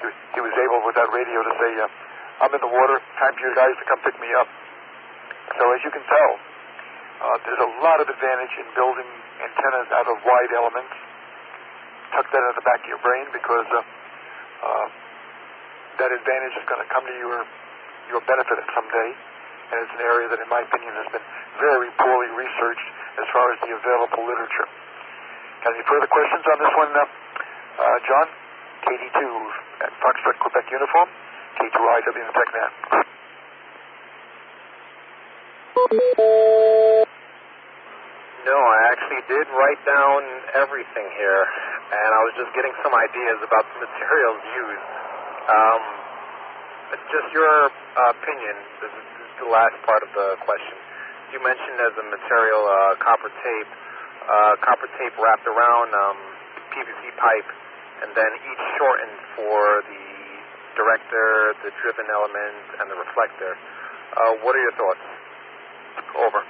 he was able with that radio to say, I'm in the water, time for you guys to come pick me up. So as you can tell, there's a lot of advantage in building antennas out of wide elements. Tuck that in the back of your brain, because that advantage is going to come to your benefit someday, and it's an area that, in my opinion, has been very poorly researched as far as the available literature. Got any further questions on this one, John? KD2 at Foxtrot, Quebec Uniform, K2IW in the TechNet. No, I actually did write down everything here, and I was just getting some ideas about the materials used. Just your opinion, this is the last part of the question. You mentioned as a material copper tape wrapped around PVC pipe, and then each shortened for the director, the driven element, and the reflector. What are your thoughts? Over.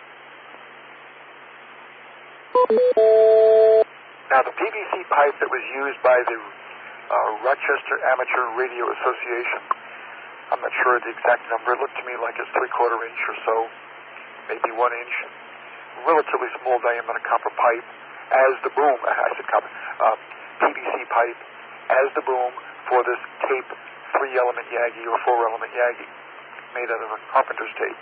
Now, the PVC pipe that was used by the Rochester Amateur Radio Association, I'm not sure the exact number. It looked to me like it's 3/4 inch or so, maybe 1 inch. Relatively small diameter copper pipe as the boom. I said copper. PVC pipe as the boom for this tape 3-element Yagi or 4-element Yagi, made out of a carpenter's tape.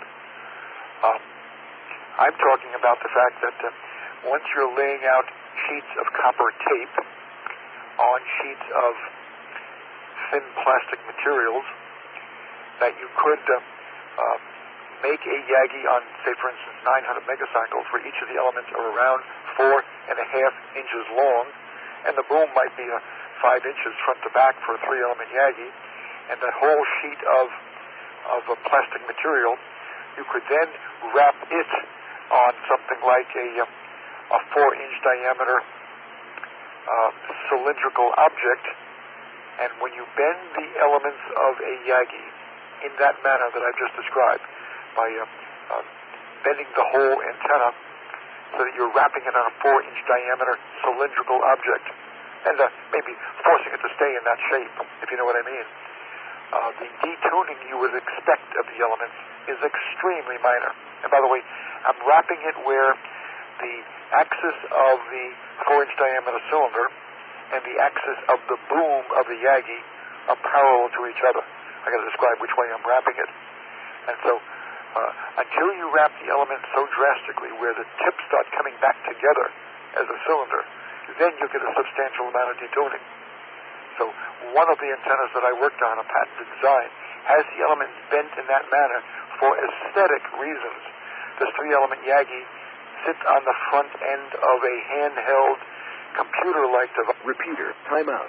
I'm talking about the fact that once you're laying out sheets of copper tape on sheets of thin plastic materials, that you could make a Yagi on, say, for instance, 900 megacycles, where each of the elements are around 4.5 inches long, and the boom might be 5 inches front to back for a 3-element Yagi, and that whole sheet of a plastic material, you could then wrap it on something like a 4-inch diameter cylindrical object, and when you bend the elements of a Yagi in that manner that I've just described, by bending the whole antenna so that you're wrapping it on a 4-inch diameter cylindrical object, and maybe forcing it to stay in that shape, if you know what I mean. The detuning you would expect of the elements is extremely minor. And by the way, I'm wrapping it where the axis of the 4-inch diameter cylinder and the axis of the boom of the Yagi are parallel to each other. I got to describe which way I'm wrapping it. And so, until you wrap the element so drastically where the tips start coming back together as a cylinder, then you get a substantial amount of detuning. So, one of the antennas that I worked on, a patented design, has the elements bent in that manner for aesthetic reasons. This 3-element Yagi sits on the front end of a handheld computer-like device. Repeater, timeout.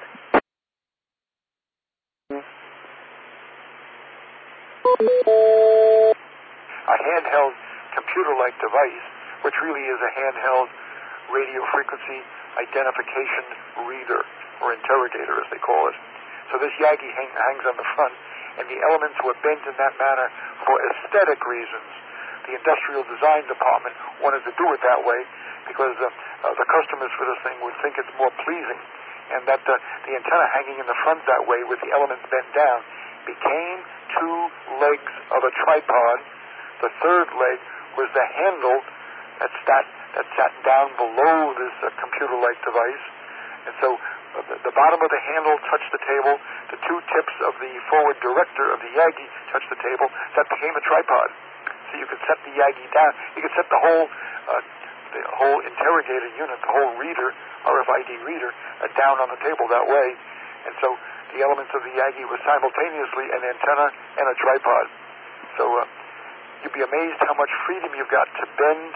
A handheld computer-like device, which really is a handheld radio frequency identification reader, or interrogator as they call it. So this Yagi hangs on the front, and the elements were bent in that manner for aesthetic reasons. The industrial design department wanted to do it that way because the customers for this thing would think it's more pleasing, and that the antenna hanging in the front that way with the elements bent down became 2 legs of a tripod. The third leg was the handle that sat down below this computer-like device, and so the bottom of the handle touched the table, the 2 tips of the forward director of the Yagi touched the table. That became a tripod. So you could set the Yagi down. You could set the whole interrogator unit, the whole reader, RFID reader, down on the table that way. And so the elements of the Yagi were simultaneously an antenna and a tripod. So you'd be amazed how much freedom you've got to bend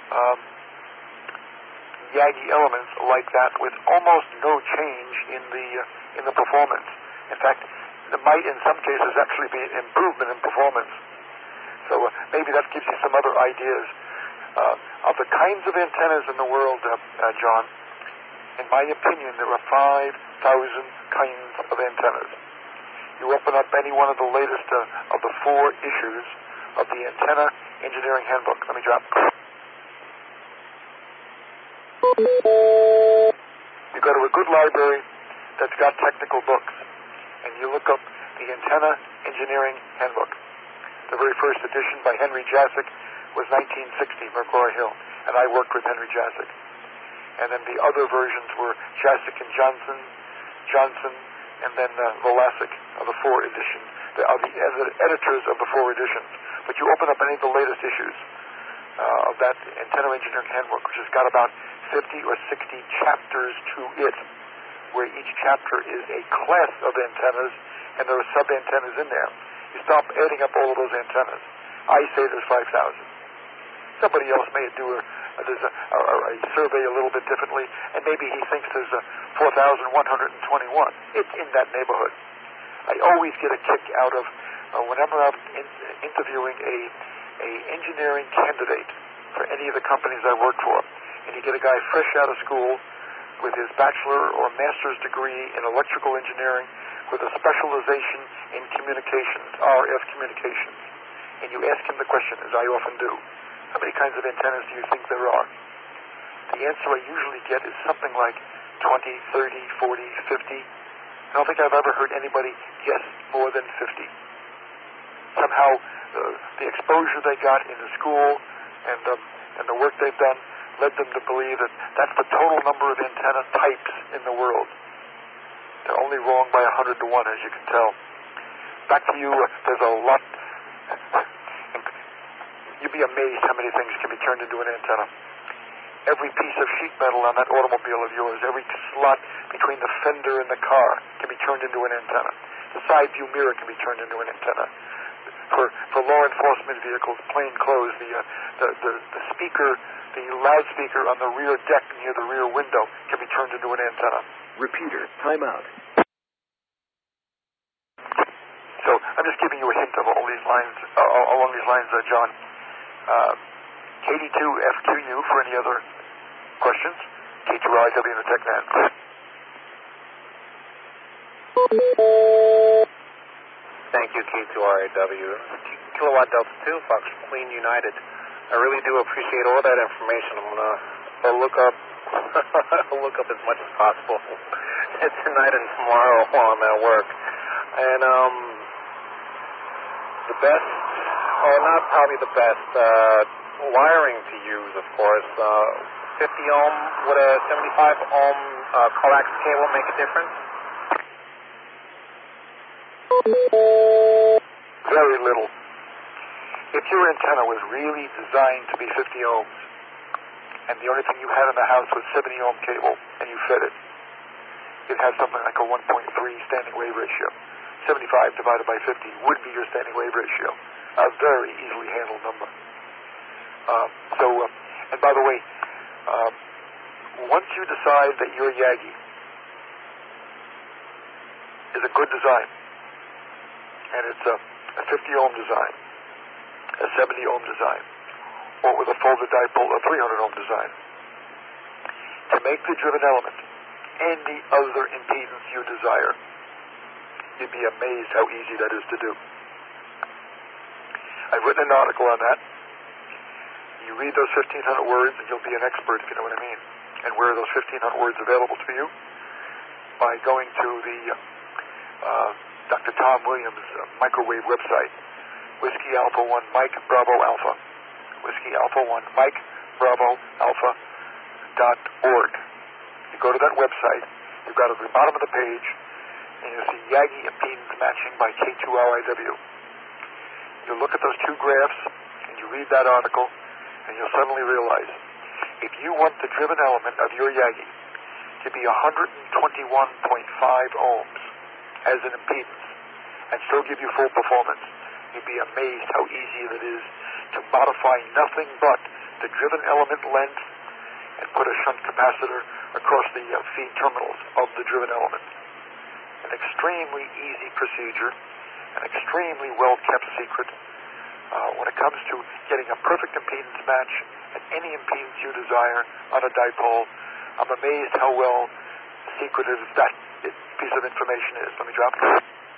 Yagi elements like that with almost no change in the performance. In fact, it might in some cases actually be an improvement in performance. So maybe that gives you some other ideas of the kinds of antennas in the world, John. In my opinion, there are 5,000 kinds of antennas. You open up any one of the latest of the 4 issues of the Antenna Engineering Handbook. Let me drop. You go to a good library that's got technical books. and you look up the Antenna Engineering Handbook. The very first edition by Henry Jacek was 1960, McGraw Hill, and I worked with Henry Jacek. And then the other versions were Jacek and Johnson, and then Volasic of the 4 editions. They are the editors of the 4 editions. But you open up any of the latest issues of that Antenna Engineering Handbook, which has got about 50 or 60 chapters to it, where each chapter is a class of antennas, and there are sub-antennas in there. You stop adding up all of those antennas. I say there's 5,000. Somebody else may do a survey a little bit differently, and maybe he thinks there's 4,121. It's in that neighborhood. I always get a kick out of whenever I'm interviewing a engineering candidate for any of the companies I work for, and you get a guy fresh out of school with his bachelor or master's degree in electrical engineering with a specialization in communications, RF communications, and you ask him the question, as I often do, how many kinds of antennas do you think there are? The answer I usually get is something like 20, 30, 40, 50. I don't think I've ever heard anybody guess more than 50. Somehow, the exposure they got in the school and the work they've done led them to believe that that's the total number of antenna types in the world. They're only wrong by 100 to 1, as you can tell. Back to you, there's a lot. You'd be amazed how many things can be turned into an antenna. Every piece of sheet metal on that automobile of yours, every slot between the fender and the car can be turned into an antenna. The side view mirror can be turned into an antenna. For law enforcement vehicles, plain clothes, the speaker, the loudspeaker on the rear deck near the rear window can be turned into an antenna. Repeater, timeout. So I'm just giving you a hint of all these lines, along these lines, John. KD2FQU for any other questions. K2RIW in the TechNet. Thank you, K2RIW. Kilowatt Delta 2, Fox Queen United. I really do appreciate all that information. I'm gonna look up as much as possible tonight and tomorrow while I'm at work. And the best, or not probably the best, wiring to use, of course. 50 ohm, would a 75 ohm coax cable make a difference? Very little. If your antenna was really designed to be 50 ohms, and the only thing you had in the house was 70 ohm cable, and you fed it, you'd have something like a 1.3 standing wave ratio. 75 divided by 50 would be your standing wave ratio. A very easily handled number. And by the way, once you decide that your Yagi is a good design, and it's a 50 ohm design, a 70 ohm design, or with a folded dipole, a 300 ohm design, to make the driven element any other impedance you desire, you'd be amazed how easy that is to do. I've written an article on that. You read those 1,500 words and you'll be an expert, if you know what I mean. And where are those 1,500 words available to you? By going to the Dr. Tom Williams microwave website, Whiskey Alpha 1 Mike Bravo Alpha. Whiskey Alpha 1 Mike Bravo Alpha.org. You go to that website, you've got at the bottom of the page, and you'll see Yagi impedance matching by K2RIW. You look at those two graphs, and you read that article, and you'll suddenly realize, if you want the driven element of your Yagi to be 121.5 ohms as an impedance, and still give you full performance, you'd be amazed how easy it is to modify nothing but the driven element length and put a shunt capacitor across the feed terminals of the driven element. An extremely easy procedure, an extremely well-kept secret. When it comes to getting a perfect impedance match at any impedance you desire on a dipole, I'm amazed how well secretive that piece of information is. Let me drop it.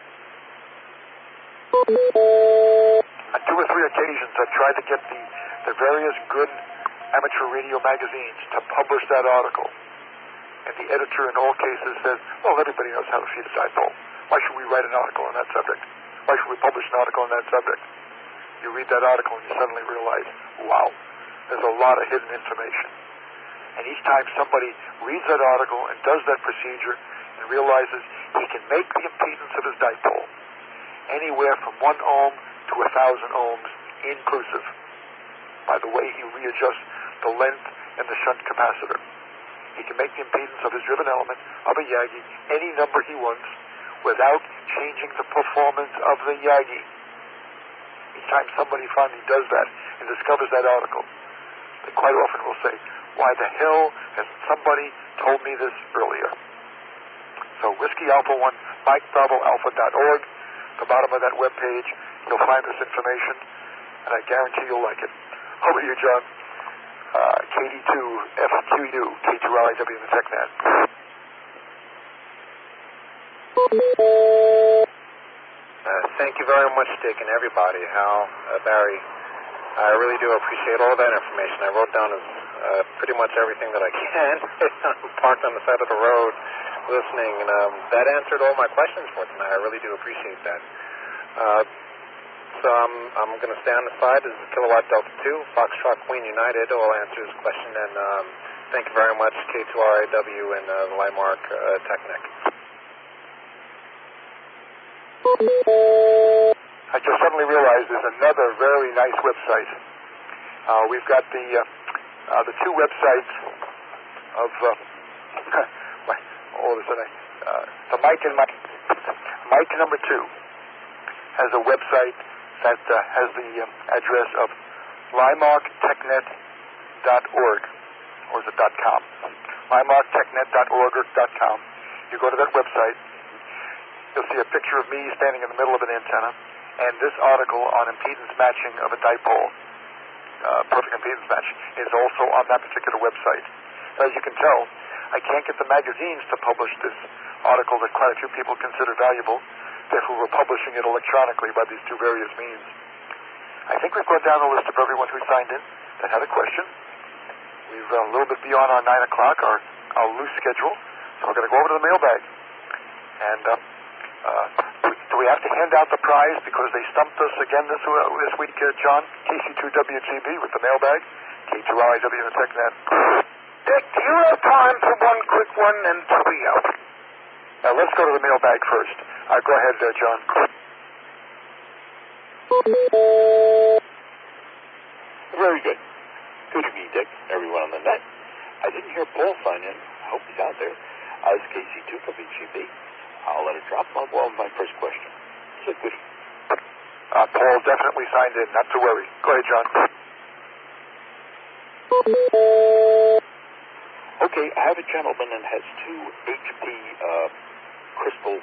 On 2 or 3 occasions, I've tried to get the various good amateur radio magazines to publish that article. And the editor in all cases says, well, everybody knows how to feed a dipole. Why should we write an article on that subject? Why should we publish an article on that subject? You read that article and you suddenly realize, wow, there's a lot of hidden information. And each time somebody reads that article and does that procedure and realizes he can make the impedance of his dipole anywhere from 1 ohm to 1,000 ohms inclusive by the way he readjusts the length and the shunt capacitor. He can make the impedance of his driven element of a Yagi any number he wants without changing the performance of the Yagi. Each time somebody finally does that and discovers that article, they quite often will say, why the hell hasn't somebody told me this earlier? So Whiskey Alpha 1, MikeBravoAlpha.org. At the bottom of that webpage, you'll find this information, and I guarantee you'll like it. Over to you, John. KD2FQU, K2RIW in the TechNet. Thank you very much, Dick, and everybody. Hal, Barry, I really do appreciate all that information. I wrote down pretty much everything that I can. I'm parked on the side of the road listening, and that answered all my questions for tonight. I really do appreciate that. So I'm going to stay on the side. This is Kilowatt Delta 2, Foxtrot Queen United. All answers question, and thank you very much, K2RIW and the Lymark Technic. I just suddenly realized there's another very nice website. We've got the two websites of all of a sudden the Mike number 2 has a website that has the address of lymarktechnet.org, or is it .com? lymarktechnet.org or .com. You go to that website, you'll see a picture of me standing in the middle of an antenna, and this article on impedance matching of a dipole, perfect impedance match, is also on that particular website. As you can tell, I can't get the magazines to publish this article that quite a few people consider valuable. Therefore, we're publishing it electronically by these two various means. I think we've got down the list of everyone who signed in that had a question. We've a little bit beyond our 9 o'clock, our loose schedule, so we're going to go over to the mailbag. And do we have to hand out the prize because they stumped us again this week, John? KC2WGB with the mailbag, K2RIW in the TechNet. Dick, do you have time for one quick one and to be out? Now, let's go to the mailbag first. Go ahead, John. Very good. Good evening, Dick, everyone on the net. I didn't hear Paul sign in. I hope he's out there. It's KC2WGB. I'll let it drop. I'll go on with my first question. So, goodie. Paul definitely signed in. Not to worry. Go ahead, John. Okay, I have a gentleman that has 2 HP crystal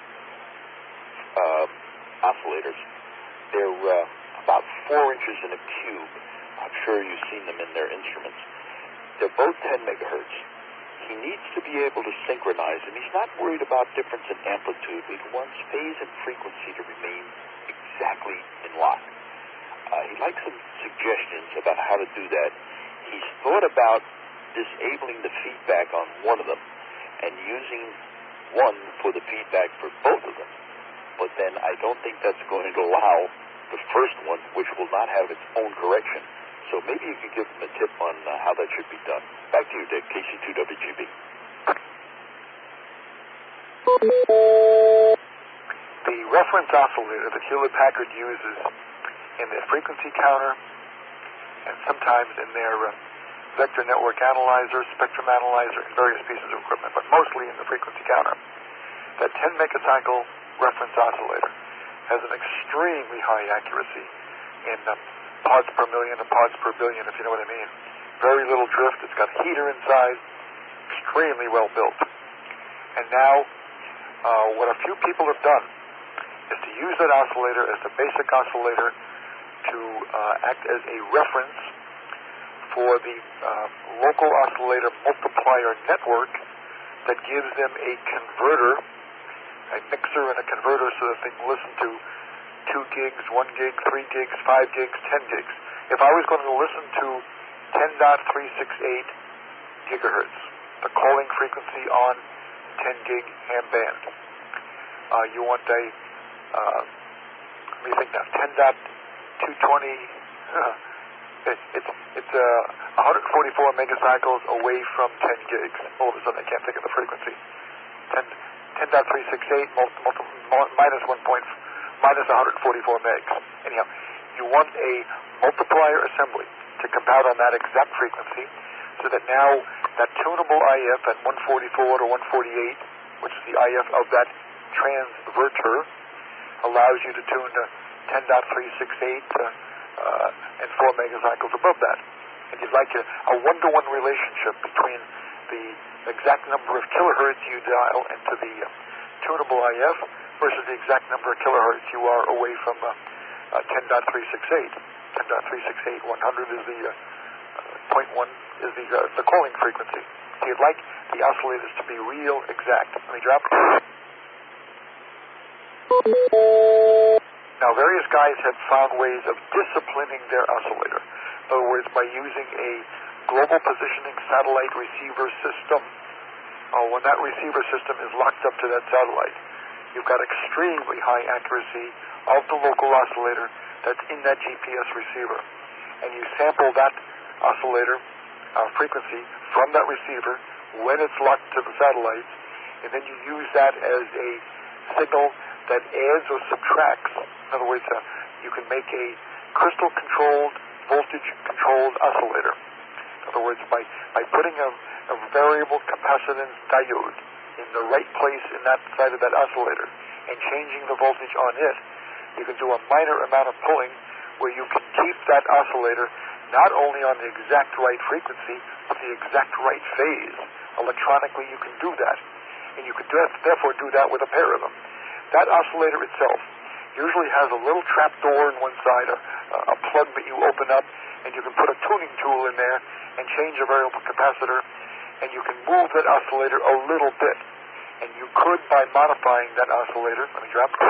oscillators. They're about 4 inches in a cube. I'm sure you've seen them in their instruments. They're both 10 megahertz. He needs to be able to synchronize, and he's not worried about difference in amplitude. He wants phase and frequency to remain exactly in lock. He'd like some suggestions about how to do that. He's thought about disabling the feedback on one of them and using one for the feedback for both of them. But then I don't think that's going to allow the first one, which will not have its own correction. So maybe you could give them a tip on how that should be done. Back to you, Dick, KC2WGB. The reference oscillator that Hewlett-Packard uses in their frequency counter and sometimes in their vector network analyzer, spectrum analyzer, and various pieces of equipment, but mostly in the frequency counter, that 10 megacycle reference oscillator has an extremely high accuracy in parts per million and parts per billion, if you know what I mean. Very little drift. It's got a heater inside. Extremely well built. And now, what a few people have done is to use that oscillator as the basic oscillator to act as a reference for the local oscillator multiplier network that gives them a converter, a mixer and a converter, so that they can listen to 2 gigs, 1 gig, 3 gigs, 5 gigs, 10 gigs. If I was going to listen to 10.368 gigahertz, the calling frequency on 10 gig ham band, You want a, let me think now, 10.220, it's 144 megacycles away from 10 gigs. All of a sudden I can't think of the frequency. 10.368 minus 144 megs. Anyhow, you want a multiplier assembly to compile on that exact frequency so that now that tunable IF at 144 to 148, which is the IF of that transverter, allows you to tune to 10.368 and 4 megacycles above that. And you'd like a one-to-one relationship between the exact number of kilohertz you dial into the tunable IF versus the exact number of kilohertz you are away from 10.368. 10.368, 100 is the 0.1 is the calling frequency. So you'd like the oscillators to be real exact. Let me drop. Now, various guys have found ways of disciplining their oscillator. In other words, by using a global positioning satellite receiver system. When that receiver system is locked up to that satellite, you've got extremely high accuracy of the local oscillator that's in that GPS receiver. And you sample that oscillator frequency from that receiver when it's locked to the satellites, and then you use that as a signal that adds or subtracts. In other words, you can make a crystal-controlled, voltage-controlled oscillator. In other words, by putting a variable capacitance diode in the right place in that side of that oscillator and changing the voltage on it, you can do a minor amount of pulling where you can keep that oscillator not only on the exact right frequency, but the exact right phase. Electronically, you can do that. And you can therefore do that with a pair of them. That oscillator itself usually has a little trap door in one side, a plug that you open up, and you can put a tuning tool in there and change a variable capacitor, and you can move that oscillator a little bit. And you could, by modifying that oscillator, let me drop it.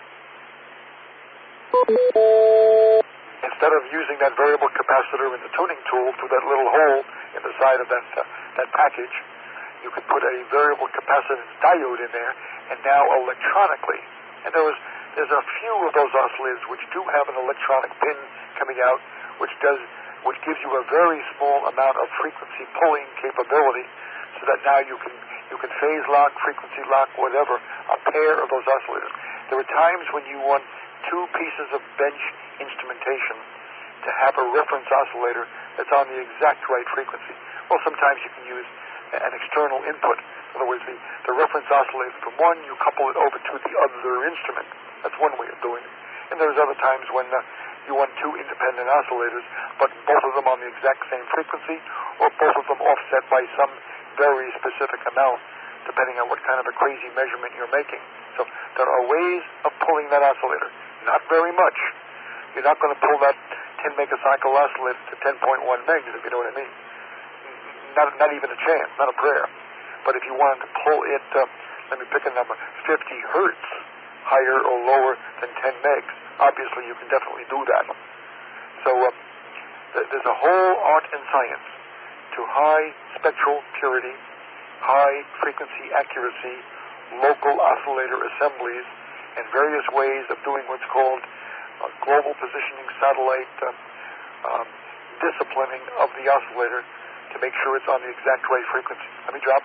Instead of using that variable capacitor in the tuning tool through that little hole in the side of that package, you could put a variable capacitance diode in there, and now electronically, and there's a few of those oscillators which do have an electronic pin coming out, which gives you a very small amount of frequency pulling capability, so that now you can phase lock, frequency lock, whatever, a pair of those oscillators. There are times when you want two pieces of bench instrumentation to have a reference oscillator that's on the exact right frequency. Well, sometimes you can use an external input. In other words, the reference oscillator from one, you couple it over to the other instrument. That's one way of doing it. And there's other times when you want two independent oscillators, but both of them on the exact same frequency, or both of them offset by some very specific amount, depending on what kind of a crazy measurement you're making. So there are ways of pulling that oscillator. Not very much. You're not going to pull that 10 megacycle oscillator to 10.1 megs, if you know what I mean. Not even a chance, not a prayer. But if you wanted to pull it, let me pick a number, 50 hertz higher or lower than 10 megs, obviously you can definitely do that. So there's a whole art and science to high spectral purity, high frequency accuracy, local oscillator assemblies, and various ways of doing what's called global positioning satellite disciplining of the oscillator to make sure it's on the exact right frequency. Let me drop.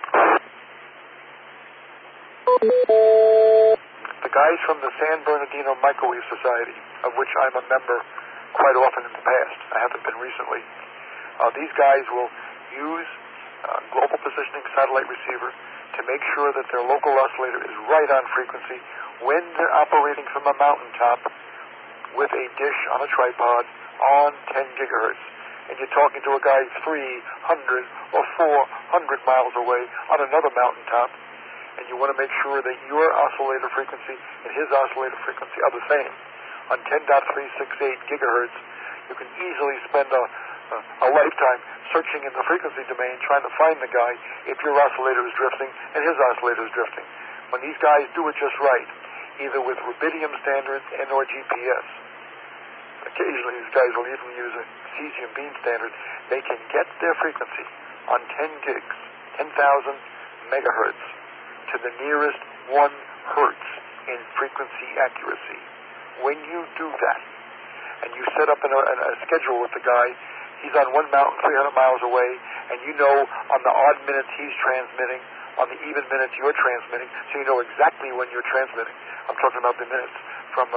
The guys from the San Bernardino Microwave Society, of which I'm a member quite often in the past, I haven't been recently, these guys will use global positioning satellite receiver to make sure that their local oscillator is right on frequency when they're operating from a mountaintop with a dish on a tripod on 10 gigahertz. And you're talking to a guy 300 or 400 miles away on another mountaintop, and you want to make sure that your oscillator frequency and his oscillator frequency are the same. On 10.368 gigahertz, you can easily spend a lifetime searching in the frequency domain trying to find the guy if your oscillator is drifting and his oscillator is drifting. When these guys do it just right, either with rubidium standards and or GPS, occasionally these guys will even use a cesium beam standard, they can get their frequency on 10 gigs, 10,000 megahertz, to the nearest 1 hertz frequency accuracy. When you do that, and you set up a schedule with the guy, he's on one mountain 300 miles away, and you know on the odd minutes he's transmitting, on the even minutes you're transmitting, so you know exactly when you're transmitting. I'm talking about the minutes from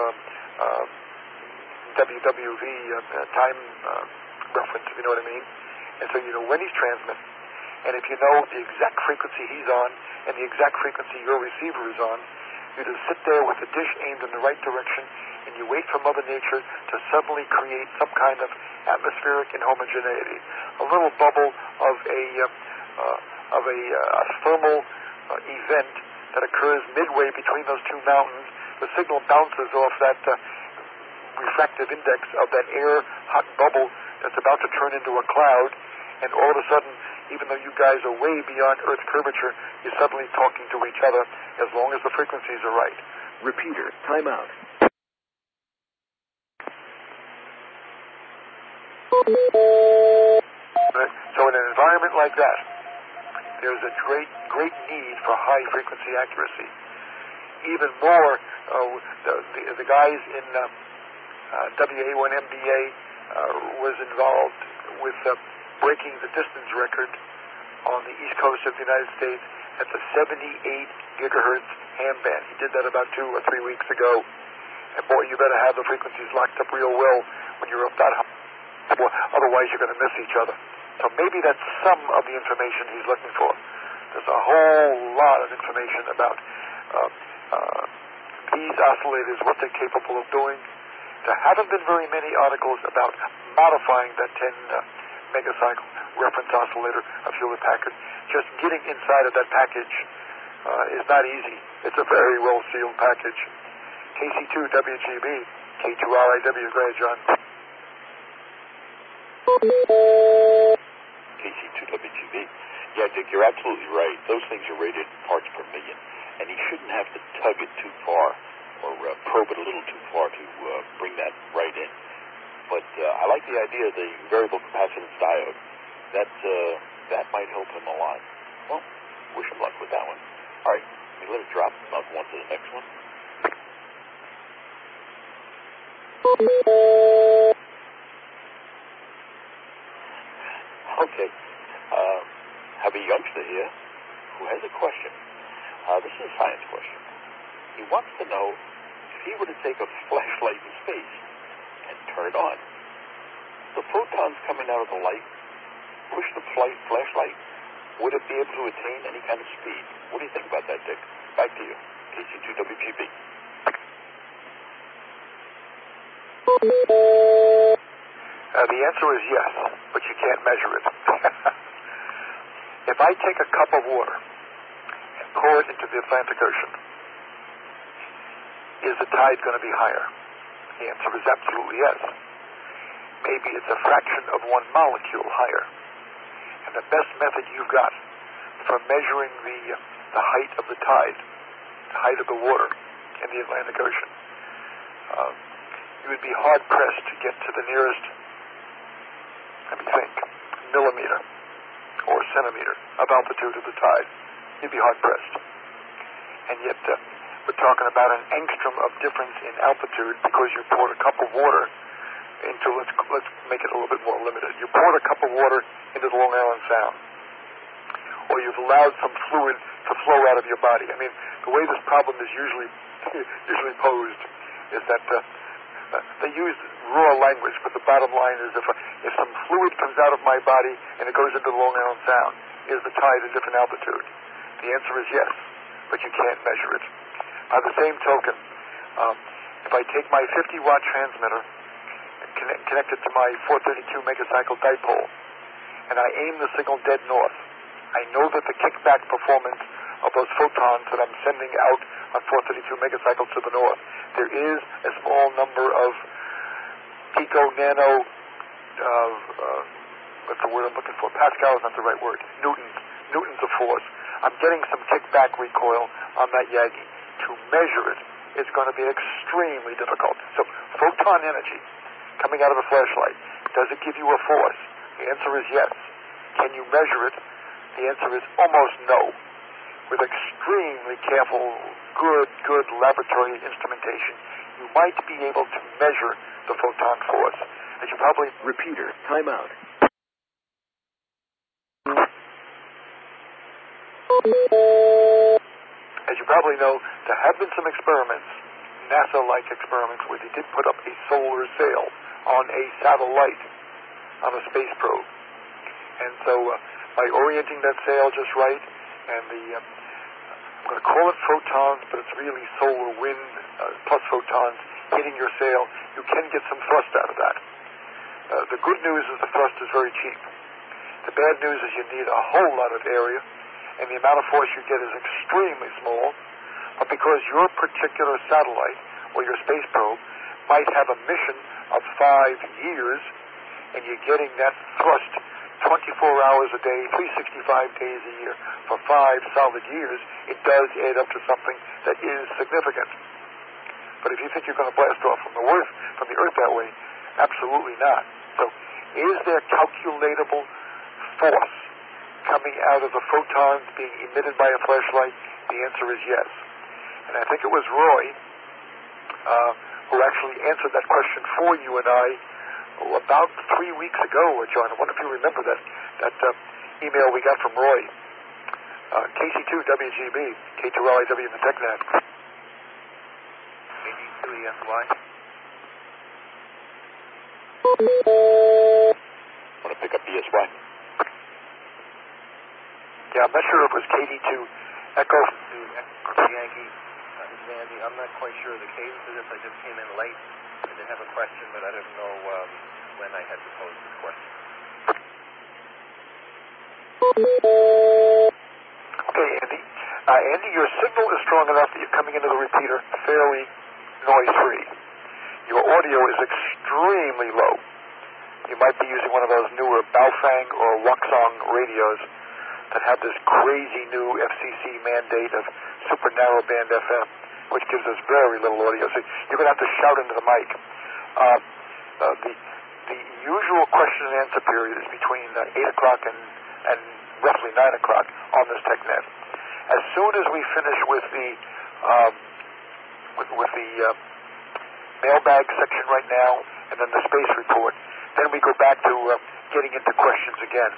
WWV time reference, if you know what I mean. And so you know when he's transmitting. And if you know the exact frequency he's on and the exact frequency your receiver is on, you just sit there with the dish aimed in the right direction, and you wait for Mother Nature to suddenly create some kind of atmospheric inhomogeneity, a little bubble of a thermal event that occurs midway between those two mountains. The signal bounces off that refractive index of that air hot bubble that's about to turn into a cloud, and all of a sudden, even though you guys are way beyond Earth curvature, you're suddenly talking to each other as long as the frequencies are right. Repeater, time out. So in an environment like that, there's a great need for high frequency accuracy. Even more, the guys in WA1MBA was involved with breaking the distance record on the east coast of the United States at the 78 gigahertz ham band. He did that about 2 or 3 weeks ago. And boy, you better have the frequencies locked up real well when you're up that high. Otherwise, you're going to miss each other. So maybe that's some of the information he's looking for. There's a whole lot of information about these oscillators, what they're capable of doing. There haven't been very many articles about modifying that 10 megacycle reference oscillator of Hewlett Packard. Just getting inside of that package is not easy. It's a very well sealed package. KC2WGB, K2RIW. Go ahead, John. KC2WGB. Yeah, Dick, you're absolutely right. Those things are rated parts per million, and he shouldn't have to tug it too far or probe it a little too far to bring that right in. But I like the idea of the variable capacitance diode. That might help him a lot. Well, wish him luck with that one. All right, we let it drop. Move on to the next one. Okay. Have a youngster here who has a question. This is a science question. He wants to know if he were to take a flashlight in space and turn it on, the photons coming out of the light push the flashlight. Would it be able to attain any kind of speed? What do you think about that, Dick? Back to you. KC2WGB. The answer is yes, but you can't measure it. If I take a cup of water and pour it into the Atlantic Ocean, is the tide going to be higher? The answer is absolutely yes. Maybe it's a fraction of one molecule higher. And the best method you've got for measuring the height of the tide, the height of the water in the Atlantic Ocean, you would be hard-pressed to get to the nearest, let me think, millimeter or centimeter of altitude of the tide. You'd be hard-pressed. And yet, we're talking about an angstrom of difference in altitude because you poured a cup of water into, let's make it a little bit more limited. You poured a cup of water into the Long Island Sound, or you've allowed some fluid to flow out of your body. I mean, the way this problem is usually posed is that they use raw language, but the bottom line is if some fluid comes out of my body and it goes into the Long Island Sound, is the tide a different altitude? The answer is yes, but you can't measure it. By the same token, if I take my 50-watt transmitter and connect it to my 432 megacycle dipole, and I aim the signal dead north, I know that the kickback performance of those photons that I'm sending out on 432 megacycles to the north, there is a small number of pico, nano, what's the word I'm looking for? Pascal is not the right word. Newtons of force. I'm getting some kickback recoil on that Yagi. To measure it, it's going to be extremely difficult. So, photon energy coming out of a flashlight, does it give you a force? The answer is yes. Can you measure it? The answer is almost no. with extremely careful, good laboratory instrumentation, you might be able to measure the photon force. As you probably... Repeater, timeout. As you probably know, there have been some experiments, NASA-like experiments, where they did put up a solar sail on a satellite, on a space probe. And so by orienting that sail just right, and I'm going to call it photons, but it's really solar wind plus photons hitting your sail, you can get some thrust out of that. The good news is the thrust is very cheap. The bad news is you need a whole lot of area, and the amount of force you get is extremely small. But because your particular satellite or your space probe might have a mission of 5 years, and you're getting that thrust 24 hours a day, 365 days a year for 5 solid years, it does add up to something that is significant. But if you think you're going to blast off from the Earth that way, absolutely not. So, is there calculatable force coming out of the photons being emitted by a flashlight? The answer is yes. And I think it was Roy who actually answered that question for you and I about 3 weeks ago, John. I wonder if you remember that email we got from Roy. KC2WGB, K2LIW in the TechNet. KD2ESY. Want to pick up ESY? Yeah, I'm not sure if it was KD2 Echo. Yankee. This is Andy. I'm not quite sure of the cadence of this. I just came in late. I did have a question, but I didn't know when I had to pose this question. Okay, Andy. Andy, your signal is strong enough that you're coming into the repeater fairly noise-free. Your audio is extremely low. You might be using one of those newer Baofeng or Waxong radios that have this crazy new FCC mandate of super narrowband FM, which gives us very little audio. So you're going to have to shout into the mic. The usual question and answer period is between 8 o'clock and roughly 9 o'clock on this TechNet. As soon as we finish with the mailbag section right now, and then the space report, then we go back to getting into questions again.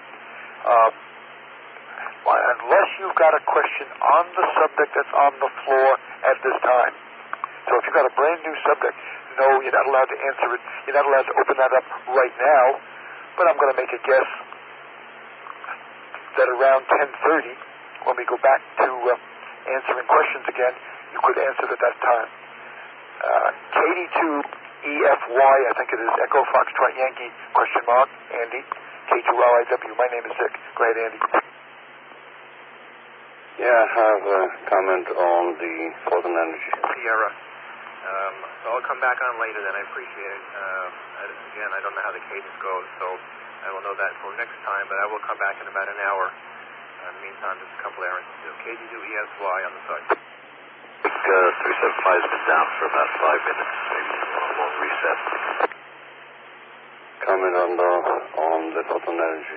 Unless you've got a question on the subject that's on the floor at this time. So if you've got a brand new subject, no, you're not allowed to answer it. You're not allowed to open that up right now. But I'm going to make a guess that around 10:30, when we go back to answering questions again, you could answer it at that time. KD2EFY, I think it is, Echo Foxtrot Yankee, question mark, Andy, K2LIW. My name is Dick. Go ahead, Andy. Yeah, I have a comment on the photon energy. Sierra. So I'll come back on later then. I appreciate it. Again, I don't know how the cadence goes, so I will know that for next time, but I will come back in about an hour. In the meantime, just a couple errands to do. KD2ESY on the side. 375's been down for about 5 minutes, maybe a long reset. Comment on the photon energy.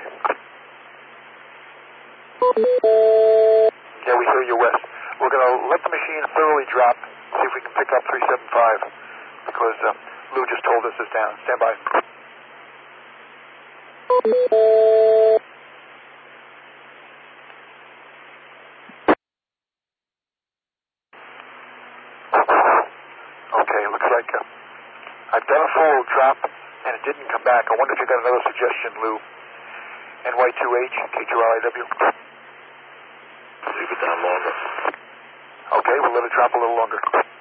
Yeah, we hear you, Wes. We're going to let the machine thoroughly drop, see if we can pick up 375, because Lou just told us it's down. Stand by. Okay, looks like I've done a full drop, and it didn't come back. I wonder if you got another suggestion, Lou. NY2H, K2LIW. Leave it down longer. Okay, we'll let it drop a little longer.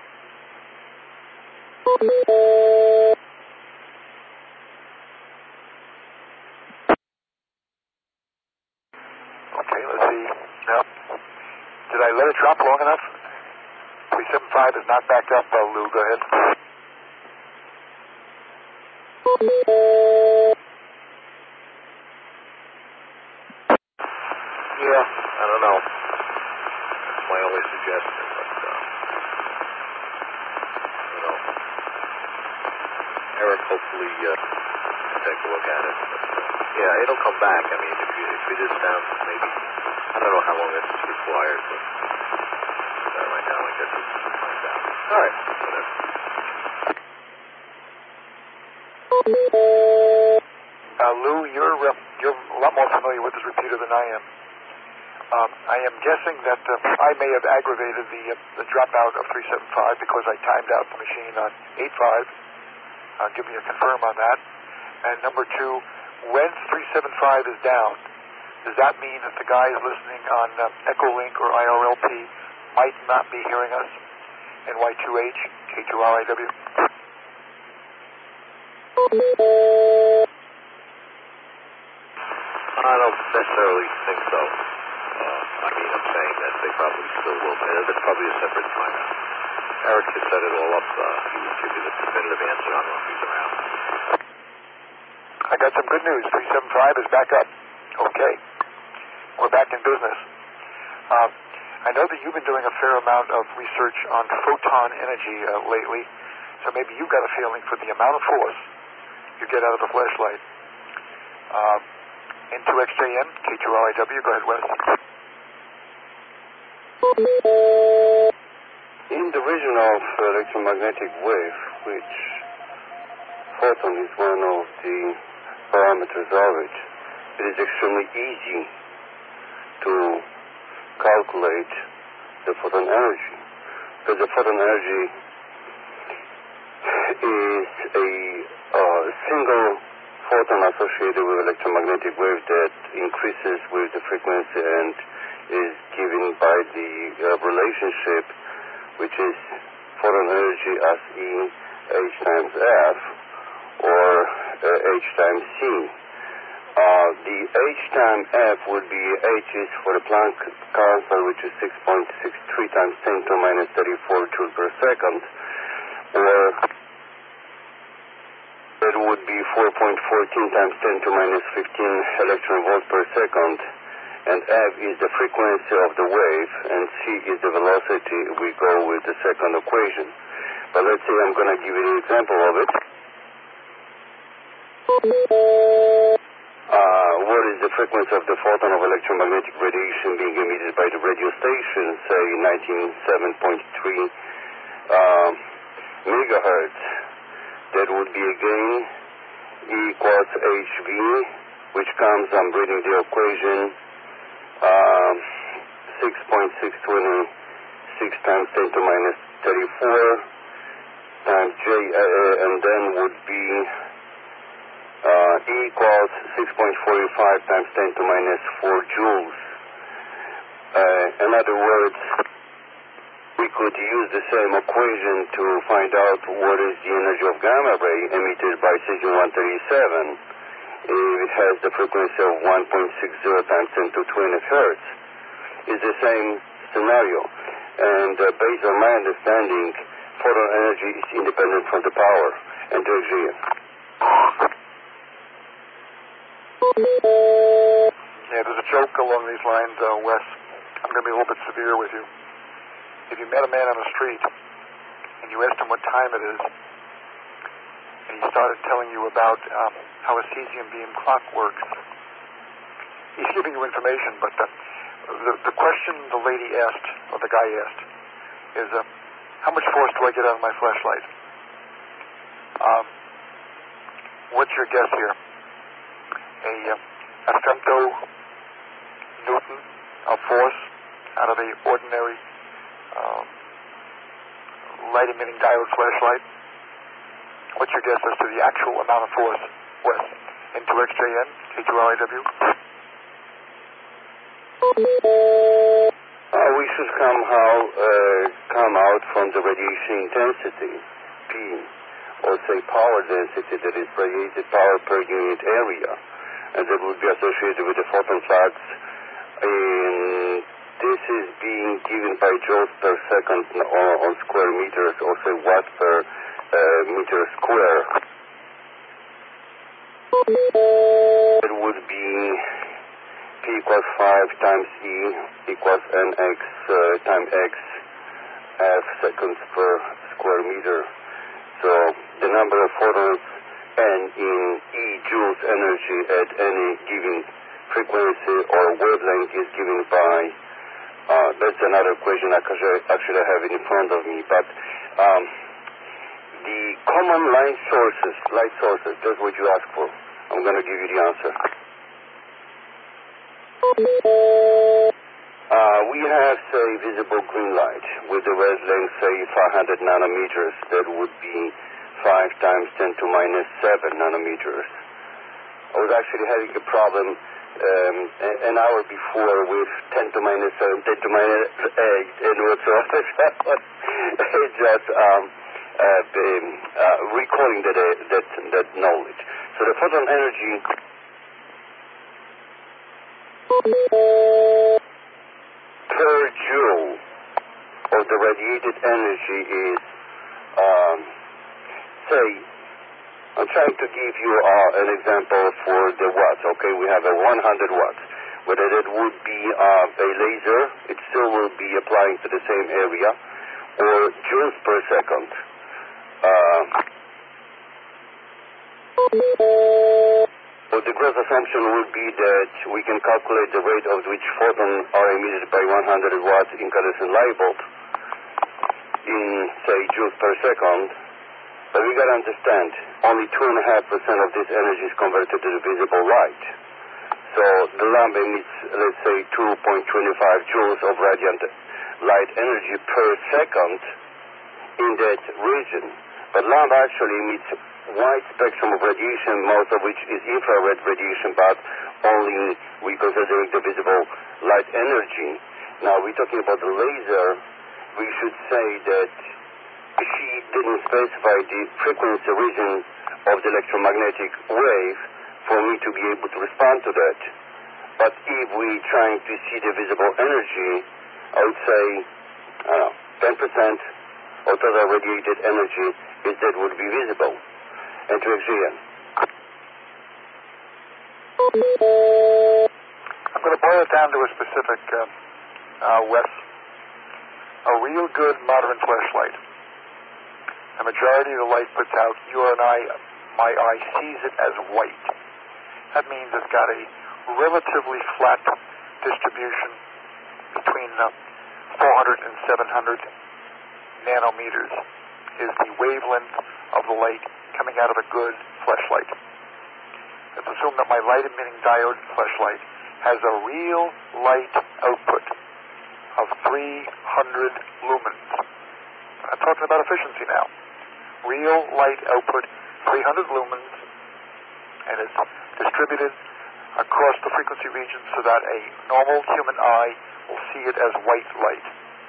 Okay, let's see. No. Did I let it drop long enough? 375 is not backed up, Lou. Go ahead. Yeah, I don't know. That's my only suggestion, but, Eric, hopefully, take a look at it. But, yeah, it'll come back. I mean, if it is down maybe I don't know how long this is required, but right now I guess it's like that. All right. Whatever. Lou, you're a lot more familiar with this repeater than I am. I am guessing that I may have aggravated the dropout of 375 because I timed out the machine on 85. Give me a confirm on that. And number two, when 375 is down, does that mean that the guys listening on Echolink or IRLP might not be hearing us? NY2H, K2RIW. I don't necessarily think so. I'm saying that they probably still will. There's probably a separate timer. Eric has set it all up. He will give you the definitive answer. I don't know if he's around. I got some good news. 375 is back up. Okay. We're back in business. I know that you've been doing a fair amount of research on photon energy lately, so maybe you've got a feeling for the amount of force you get out of a flashlight. N2XJN, K2RIW, go ahead, Wes. In the region of electromagnetic wave, which photon is one of the parameters of it, it is extremely easy to calculate the photon energy. Because the photon energy is a single photon associated with electromagnetic wave that increases with the frequency and is given by the relationship, which is photon energy as E H times F or H times C. The H times F would be H is for the Planck constant, which is 6.63 times 10 to minus 34 joules per second, or it would be 4.14 times 10 to minus 15 electron volts per second, and F is the frequency of the wave, and C is the velocity. We go with the second equation. But let's say I'm going to give you an example of it. What is the frequency of the photon of electromagnetic radiation being emitted by the radio station, say 97.3 megahertz? That would be again E equals HV, which comes, I'm reading the equation, 6.626 times 10 to minus 34 times J, and then would be E equals 6.45 times 10 to minus 4 joules. In other words, we could use the same equation to find out what is the energy of gamma ray emitted by cesium-137 if it has the frequency of 1.60 times 10 to 20 hertz. It's the same scenario. And based on my understanding, photon energy is independent from the power and the exertion. Yeah, there's a joke along these lines, Wes. I'm going to be a little bit severe with you. If you met a man on the street and you asked him what time it is, and he started telling you about how a cesium beam clock works, he's giving you information, but the question the lady asked, or the guy asked, is how much force do I get out of my flashlight? What's your guess here? A femto-newton of force out of a ordinary light-emitting diode flashlight? What's your guess as to the actual amount of force, Wes? N2XJN, K2RIW? We should somehow come out from the radiation intensity, P, or say power density, that is radiated power per unit area, and that would be associated with the photon flux. This is being given by joules per second on square meters, or say watt per meter square. It would be P equals 5 times E equals NX times X F seconds per square meter. So the number of photons N in E joules energy at any given frequency or wavelength is given by, that's another question I have it in front of me, but the common light sources, that's what you asked for. I'm going to give you the answer. We have, say, visible green light with the wavelength, say, 500 nanometers. That would be 5 times 10 to minus 7 nanometers. I was actually having a problem an hour before with 10 to minus 7, 10 to minus 8, and whatsoever. It's just recalling that knowledge. So the photon energy per joule of the radiated energy is, say, I'm trying to give you an example for the watts. Okay, we have a 100 watts. Whether that would be a laser, it still will be applying to the same area, or joules per second. So the gross assumption would be that we can calculate the rate at which photons are emitted by 100 watts incandescent light bulb in, say, joules per second. But we got to understand, only 2.5% of this energy is converted to the visible light. So the lamp emits, let's say, 2.25 joules of radiant light energy per second in that region. But lamp actually emits wide spectrum of radiation, most of which is infrared radiation, but only we considering the visible light energy. Now we're talking about the laser. We should say that she didn't specify the frequency region of the electromagnetic wave for me to be able to respond to that. But if we're trying to see the visible energy, I would say 10% of total radiated energy is that would be visible. And to examine. I'm going to boil it down to a specific, Wes. A real good modern flashlight. The majority of the light puts out, my eye sees it as white. That means it's got a relatively flat distribution between 400 and 700 nanometers is the wavelength of the light coming out of a good flashlight. Let's assume that my light-emitting diode flashlight has a real light output of 300 lumens. I'm talking about efficiency now. Real light output, 300 lumens, and it's distributed across the frequency region so that a normal human eye will see it as white light.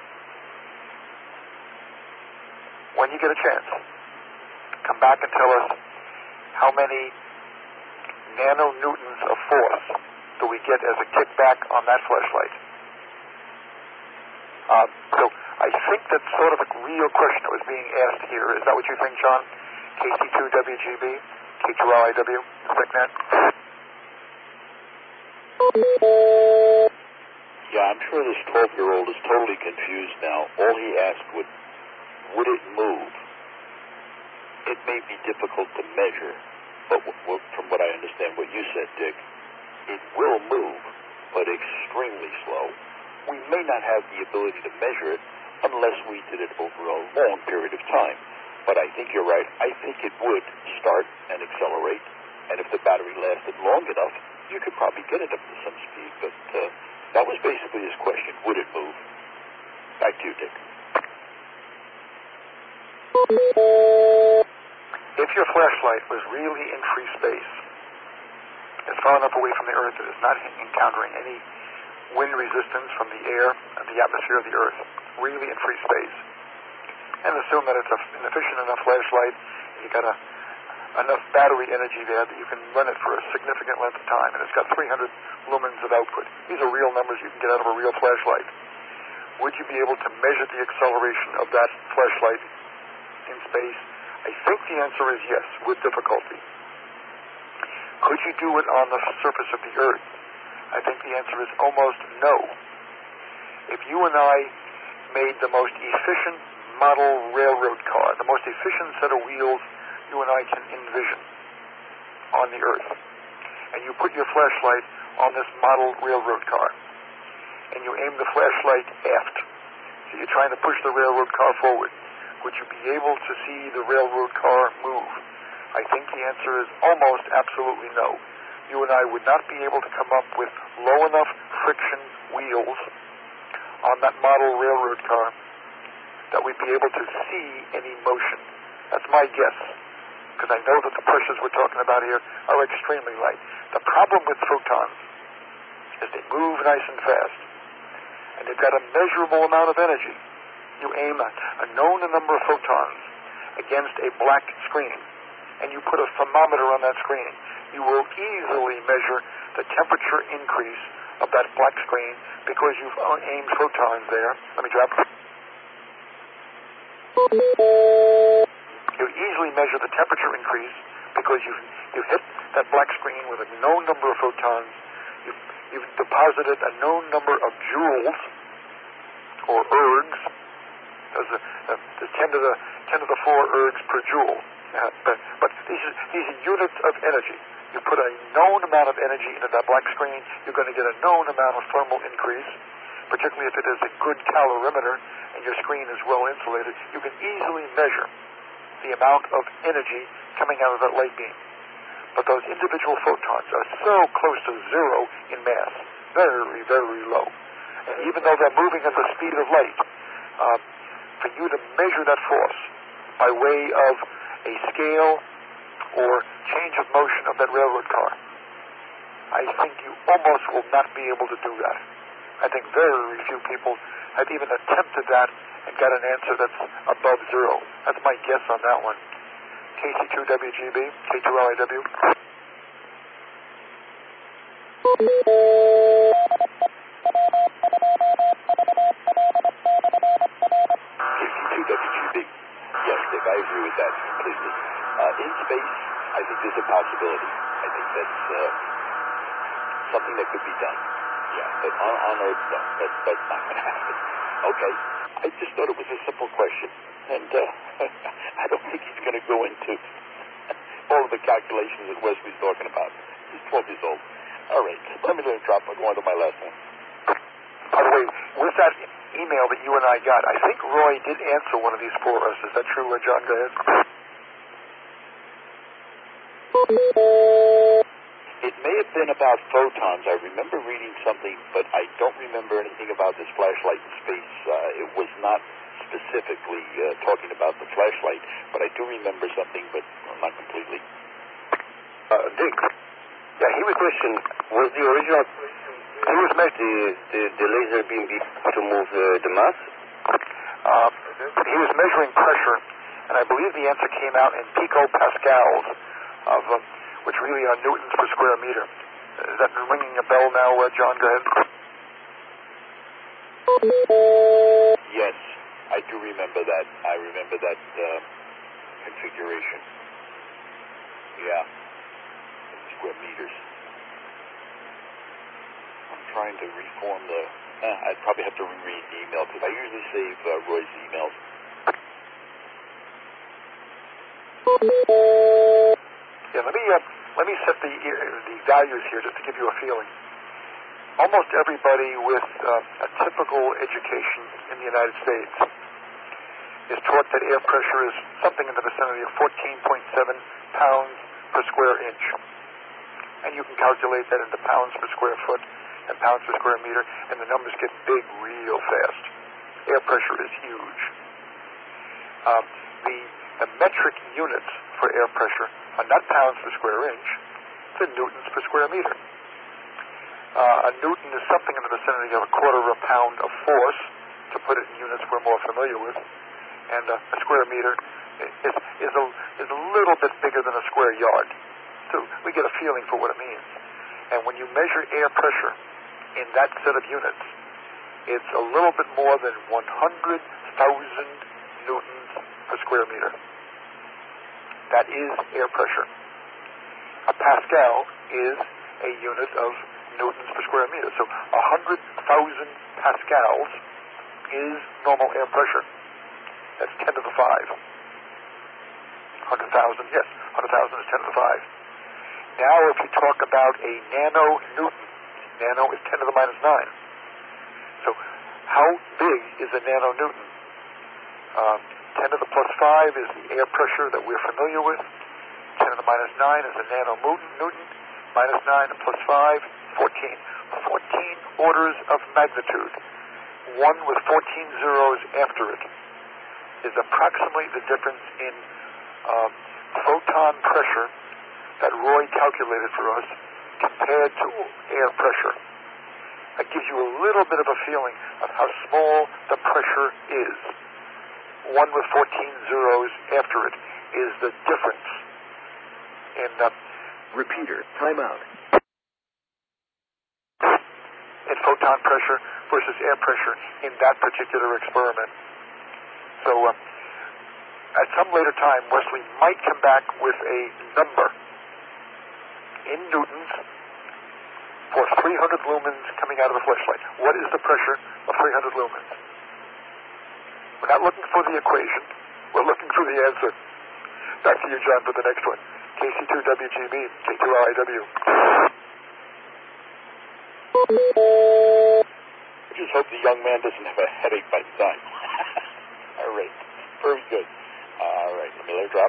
When you get a chance, come back and tell us how many nanonewtons of force do we get as a kickback on that flashlight. So I think that's sort of a real question that was being asked here. Is that what you think, John? KC2WGB, K2LIW, ThickNet? Yeah, I'm sure this 12-year-old is totally confused now. All he asked would it move? It may be difficult to measure, but from what I understand what you said, Dick, it will move, but extremely slow. We may not have the ability to measure it unless we did it over a long period of time. But I think you're right. I think it would start and accelerate, and if the battery lasted long enough, you could probably get it up to some speed. But that was basically his question. Would it move? Back to you, Dick. If your flashlight was really in free space, it's far enough away from the Earth that it's not encountering any wind resistance from the air and the atmosphere of the Earth, really in free space, and assume that it's an efficient enough flashlight, and you've got enough battery energy there that you can run it for a significant length of time, and it's got 300 lumens of output. These are real numbers you can get out of a real flashlight. Would you be able to measure the acceleration of that flashlight in space? I think the answer is yes, with difficulty. Could you do it on the surface of the Earth? I think the answer is almost no. If you and I made the most efficient model railroad car, the most efficient set of wheels you and I can envision on the Earth, and you put your flashlight on this model railroad car, and you aim the flashlight aft, so you're trying to push the railroad car forward, would you be able to see the railroad car move? I think the answer is almost absolutely no. You and I would not be able to come up with low enough friction wheels on that model railroad car that we'd be able to see any motion. That's my guess, because I know that the pressures we're talking about here are extremely light. The problem with photons is they move nice and fast, and they've got a measurable amount of energy. You aim a known number of photons against a black screen, and you put a thermometer on that screen. You will easily measure the temperature increase of that black screen because you've aimed photons there. Let me drop it. You easily measure the temperature increase because you've hit that black screen with a known number of photons. You've deposited a known number of joules or ergs. There's 10 to the 4 ergs per joule. But these are units of energy. You put a known amount of energy into that black screen, you're going to get a known amount of thermal increase, particularly if it is a good calorimeter and your screen is well insulated. You can easily measure the amount of energy coming out of that light beam. But those individual photons are so close to zero in mass, very, very low. And even though they're moving at the speed of light, for you to measure that force by way of a scale or change of motion of that railroad car, I think you almost will not be able to do that. I think very few people have even attempted that and got an answer that's above zero. That's my guess on that one. KC2WGB, K2LIW. KC2WGB. Yes, Dick, I agree with that completely. In space, I think there's a possibility. I think that's something that could be done. Yeah, but on Earth, no, that's not going to happen. Okay, I just thought it was a simple question, and I don't think he's going to go into all of the calculations that Wes was talking about. He's 12 years old. All right, let me drop. I'll go on to my last one. By the way, with that email that you and I got, I think Roy did answer one of these for us. Is that true, John? Go ahead. It may have been about photons. I remember reading something, but I don't remember anything about this flashlight in space. It was not specifically talking about the flashlight, but I do remember something, but not completely. Dick, yeah, he was questioned, was the original, he was measuring the laser beam to move the mass? He was measuring pressure, and I believe the answer came out in picopascals, which really are newtons per square meter. Is that ringing a bell now, John? Go ahead. Yes, I do remember that. I remember that configuration. Yeah, square meters. I'm trying to reform the... I'd probably have to reread the email, because I usually save Roy's emails. Yeah, let me set the values here just to give you a feeling. Almost everybody with a typical education in the United States is taught that air pressure is something in the vicinity of 14.7 pounds per square inch. And you can calculate that into pounds per square foot and pounds per square meter, and the numbers get big real fast. Air pressure is huge. The metric units for air pressure are not pounds per square inch, they're newtons per square meter. A newton is something in the vicinity of a quarter of a pound of force, to put it in units we're more familiar with, and a square meter is a little bit bigger than a square yard. So we get a feeling for what it means. And when you measure air pressure in that set of units, it's a little bit more than 100,000 newtons per square meter. That is air pressure. A pascal is a unit of newtons per square meter. So 100,000 pascals is normal air pressure. That's 10 to the 5. 100,000, yes, 100,000 is 10 to the 5. Now if you talk about a nanonewton, Nano is 10 to the minus 9. So how big is a nanonewton? 10 to the plus 5 is the air pressure that we're familiar with. 10 to the minus 9 is a nanonewton. Minus 9 and plus 5, 14. 14 orders of magnitude. One with 14 zeros after it is approximately the difference in photon pressure that Roy calculated for us compared to air pressure. That gives you a little bit of a feeling of how small the pressure is. One with 14 zeros after it is the difference in Repeater, timeout. in photon pressure versus air pressure in that particular experiment. So at some later time, Wesley might come back with a number in newtons for 300 lumens coming out of a flashlight. What is the pressure of 300 lumens? We're not looking for the equation. We're looking for the answer. Back to you, John, for the next one. KC2WGB, K2RIW. I just hope the young man doesn't have a headache by the time. All right. Very good. All right. Let me let it drop.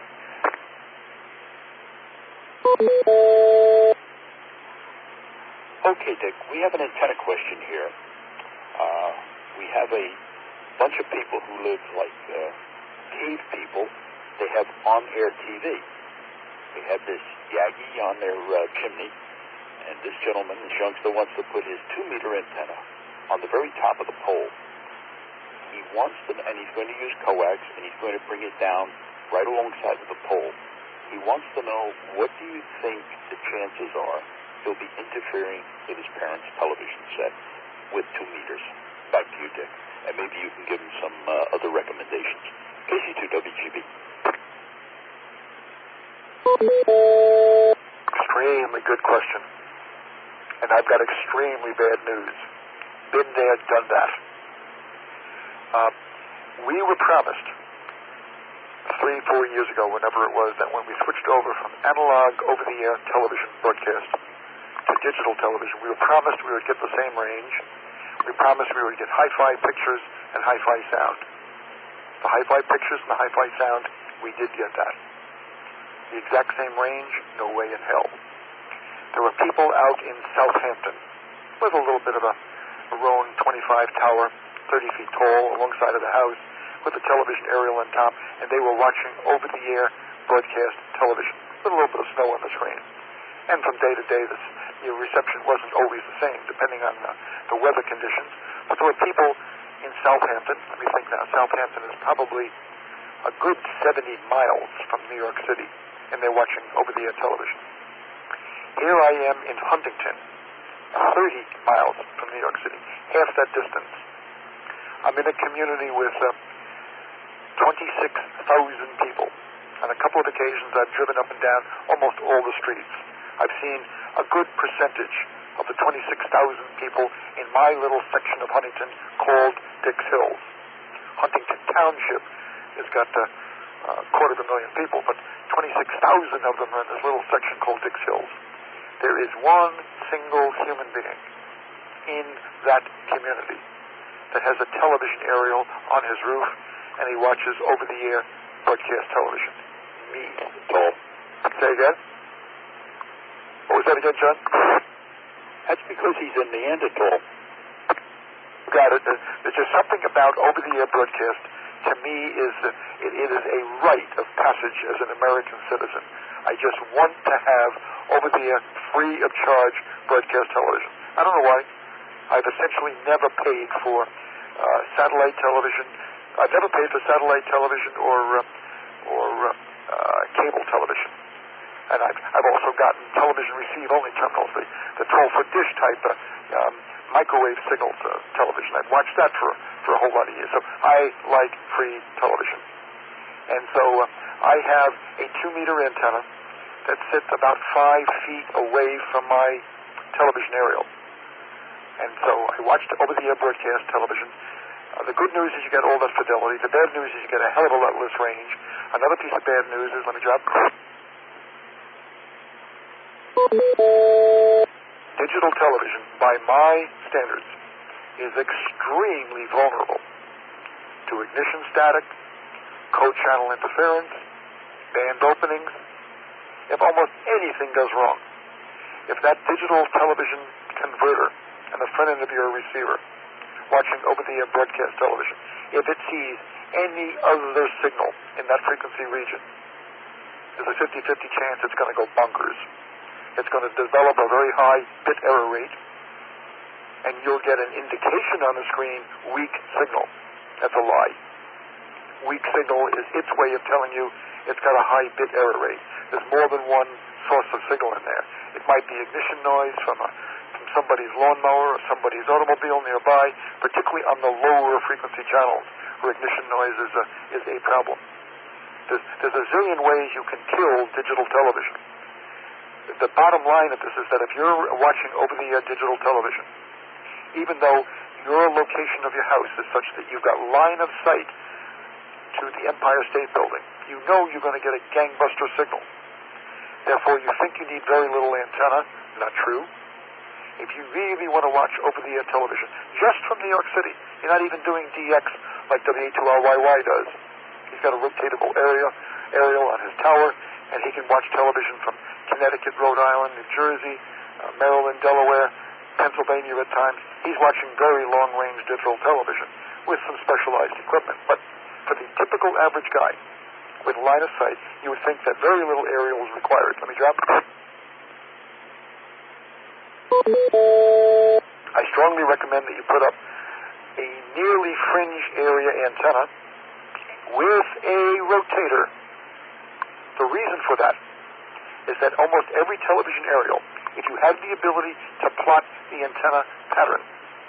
Okay, Dick. We have an antenna question here. We have a bunch of people who live like cave people. They have on-air TV. They have this Yagi on their chimney. And this gentleman, this youngster, wants to put his 2-meter antenna on the very top of the pole. He wants them, and he's going to use coax, and he's going to bring it down right alongside of the pole. He wants to know, what do you think the chances are he'll be interfering with his parents' television set with 2 meters? Back to you, Dick. And maybe you can give him some other recommendations. KC2WGB. Extremely good question. And I've got extremely bad news. Been there, done that. We were promised 3-4 years ago, whenever it was, that when we switched over from analog over-the-air television broadcast to digital television, we were promised we would get the same range. We promised we would get hi-fi pictures and hi-fi sound. The hi-fi pictures and the hi-fi sound, we did get that. The exact same range, no way in hell. There were people out in Southampton with a little bit of a Roan 25 tower, 30 feet tall, alongside of the house, with a television aerial on top, and they were watching over-the-air broadcast television with a little bit of snow on the screen. And from day to day, the reception wasn't always the same, depending on the weather conditions. But there were people in Southampton. Let me think now. Southampton is probably a good 70 miles from New York City, and they're watching over-the-air television. Here I am in Huntington, 30 miles from New York City, half that distance. I'm in a community with 26,000 people. On a couple of occasions, I've driven up and down almost all the streets. I've seen a good percentage of the 26,000 people in my little section of Huntington called Dix Hills. Huntington Township has got 250,000 people, but 26,000 of them are in this little section called Dix Hills. There is one single human being in that community that has a television aerial on his roof, and he watches over-the-air broadcast television. Me. Tall. Say again? What was that again, John? That's because he's a Neanderthal. Got it. There's just something about over-the-air broadcast, to me, it is a rite of passage as an American citizen. I just want to have over-the-air, free of charge broadcast television. I don't know why. I've essentially never paid for satellite television. I've never paid for satellite television or cable television. And I've also gotten television receive-only terminals, the 12-foot dish type microwave signal television. I've watched that for a whole lot of years. So I like free television. And so I have a 2-meter antenna that sits about 5 feet away from my television aerial. And so I watched over-the-air broadcast television. The good news is you get all that fidelity. The bad news is you get a hell of a lot less range. Another piece of bad news is, let me drop. digital television, by my standards, is extremely vulnerable to ignition static, code channel interference, band openings. If almost anything goes wrong, if that digital television converter and the front end of your receiver watching over-the-air broadcast television, if it sees any other signal in that frequency region, there's a 50-50 chance it's going to go bonkers. It's going to develop a very high bit error rate, and you'll get an indication on the screen, weak signal. That's a lie. Weak signal is its way of telling you it's got a high bit error rate. There's more than one source of signal in there. It might be ignition noise from somebody's lawnmower or somebody's automobile nearby, particularly on the lower frequency channels where ignition noise is a problem. There's a zillion ways you can kill digital television. The bottom line of this is that if you're watching over-the-air digital television, even though your location of your house is such that you've got line of sight to the Empire State Building, you know you're going to get a gangbuster signal. Therefore, you think you need very little antenna. Not true. If you really want to watch over-the-air television, just from New York City, you're not even doing DX like WA2RYY does. He's got a rotatable aerial on his tower, and he can watch television from Connecticut, Rhode Island, New Jersey, Maryland, Delaware, Pennsylvania at times. He's watching very long-range digital television with some specialized equipment. But for the typical average guy with line of sight, you would think that very little aerial is required. Let me drop. I strongly recommend that you put up a nearly fringe area antenna with a rotator. The reason for that is that almost every television aerial, if you have the ability to plot the antenna pattern,